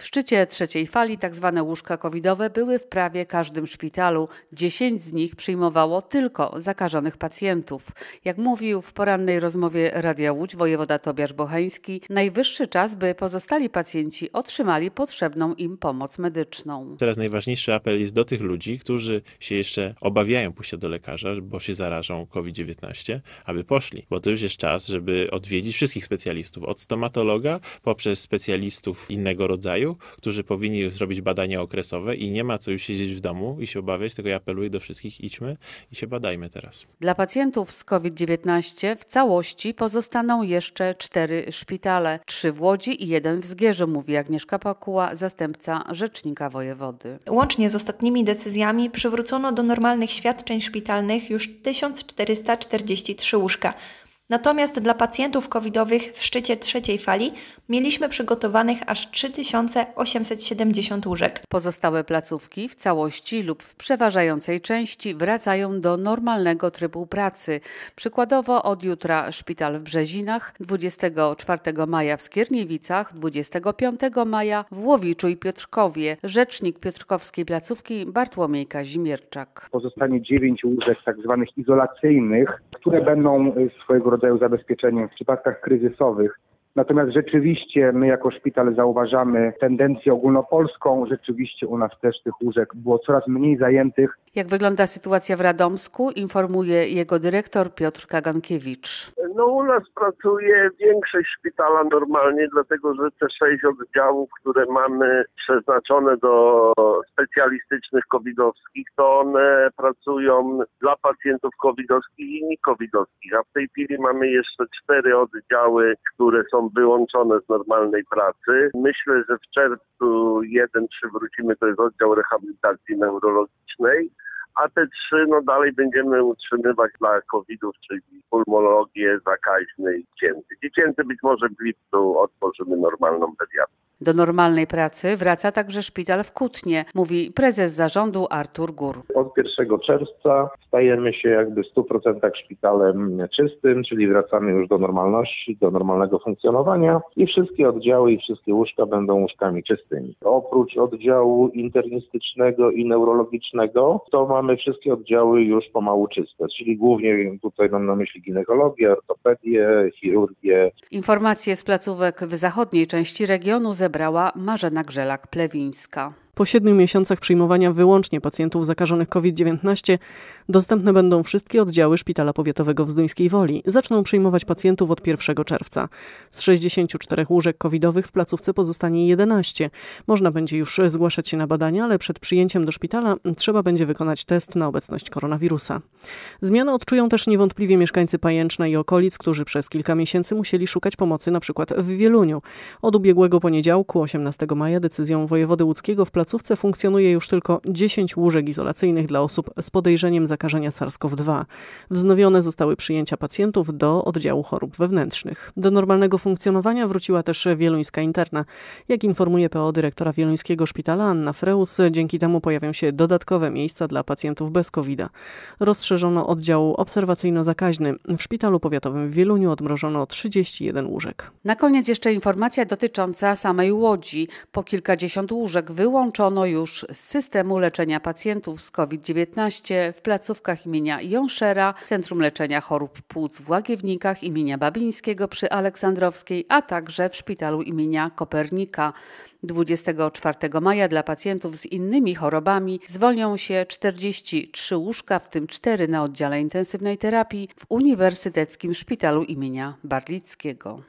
W szczycie trzeciej fali tzw. łóżka covidowe były w prawie każdym szpitalu. 10 z nich przyjmowało tylko zakażonych pacjentów. Jak mówił w porannej rozmowie Radia Łódź wojewoda Tobiasz Bocheński, najwyższy czas, by pozostali pacjenci otrzymali potrzebną im pomoc medyczną. Teraz najważniejszy apel jest do tych ludzi, którzy się jeszcze obawiają pójścia do lekarza, bo się zarażą COVID-19, aby poszli, bo to już jest czas, żeby odwiedzić wszystkich specjalistów, od stomatologa poprzez specjalistów innego rodzaju, którzy powinni zrobić badania okresowe i nie ma co już siedzieć w domu i się obawiać, tylko ja apeluję do wszystkich, idźmy i się badajmy teraz. Dla pacjentów z COVID-19 w całości pozostaną jeszcze 4 szpitale, 3 w Łodzi i 1 w Zgierzu, mówi Agnieszka Pakuła, zastępca rzecznika wojewody. Łącznie z ostatnimi decyzjami przywrócono do normalnych świadczeń szpitalnych już 1443 łóżka. Natomiast dla pacjentów covidowych w szczycie trzeciej fali mieliśmy przygotowanych aż 3870 łóżek. Pozostałe placówki w całości lub w przeważającej części wracają do normalnego trybu pracy. Przykładowo od jutra szpital w Brzezinach, 24 maja w Skierniewicach, 25 maja w Łowiczu i Piotrkowie. Rzecznik piotrkowskiej placówki Bartłomiej Kazimierczak. Pozostanie 9 łóżek tak zwanych izolacyjnych, które będą swojego rodzaju zabezpieczeniem w przypadkach kryzysowych. Natomiast rzeczywiście my jako szpital zauważamy tendencję ogólnopolską. Rzeczywiście u nas też tych łóżek było coraz mniej zajętych. Jak wygląda sytuacja w Radomsku, informuje jego dyrektor Piotr Kagankiewicz. U nas pracuje większość szpitala normalnie, dlatego że te 6 oddziałów, które mamy przeznaczone do specjalistycznych covidowskich, to one pracują dla pacjentów covidowskich i nie-covidowskich. A w tej chwili mamy jeszcze 4 oddziały, które są wyłączone z normalnej pracy. Myślę, że w czerwcu jeden przywrócimy, to jest oddział rehabilitacji neurologicznej, a te 3 dalej będziemy utrzymywać dla covidów, czyli pulmonologię, zakaźny i dziecięcy. Dziecięcy być może w lipcu otworzymy normalną pediatrię. Do normalnej pracy wraca także szpital w Kutnie, mówi prezes zarządu Artur Gór. Od 1 czerwca stajemy się jakby w 100% szpitalem czystym, czyli wracamy już do normalności, do normalnego funkcjonowania i wszystkie oddziały i wszystkie łóżka będą łóżkami czystymi. Oprócz oddziału internistycznego i neurologicznego, to mamy wszystkie oddziały już pomału czyste, czyli głównie tutaj mam na myśli ginekologię, ortopedię, chirurgię. Informacje z placówek w zachodniej części regionu zebrała Marzena Grzelak-Plewińska. Po 7 miesiącach przyjmowania wyłącznie pacjentów zakażonych COVID-19 dostępne będą wszystkie oddziały Szpitala Powiatowego w Zduńskiej Woli. Zaczną przyjmować pacjentów od 1 czerwca. Z 64 łóżek covidowych w placówce pozostanie 11. Można będzie już zgłaszać się na badania, ale przed przyjęciem do szpitala trzeba będzie wykonać test na obecność koronawirusa. Zmianę odczują też niewątpliwie mieszkańcy Pajęczna i okolic, którzy przez kilka miesięcy musieli szukać pomocy np. w Wieluniu. Od ubiegłego poniedziałku, 18 maja, decyzją wojewody łódzkiego w placówce funkcjonuje już tylko 10 łóżek izolacyjnych dla osób z podejrzeniem zakażenia SARS-CoV-2. Wznowione zostały przyjęcia pacjentów do oddziału chorób wewnętrznych. Do normalnego funkcjonowania wróciła też wieluńska interna. Jak informuje PO dyrektora wieluńskiego szpitala Anna Freus, dzięki temu pojawią się dodatkowe miejsca dla pacjentów bez COVID-a. Rozszerzono oddział obserwacyjno-zakaźny. W szpitalu powiatowym w Wieluniu odmrożono 31 łóżek. Na koniec jeszcze informacja dotycząca samej Łodzi. Po kilkadziesiąt łóżek wyłączono już z systemu leczenia pacjentów z COVID-19 w placówkach imienia Jąszera, Centrum Leczenia Chorób Płuc w Łagiewnikach imienia Babińskiego przy Aleksandrowskiej, a także w szpitalu imienia Kopernika. 24 maja dla pacjentów z innymi chorobami zwolnią się 43 łóżka, w tym 4 na oddziale intensywnej terapii w Uniwersyteckim Szpitalu imienia Barlickiego.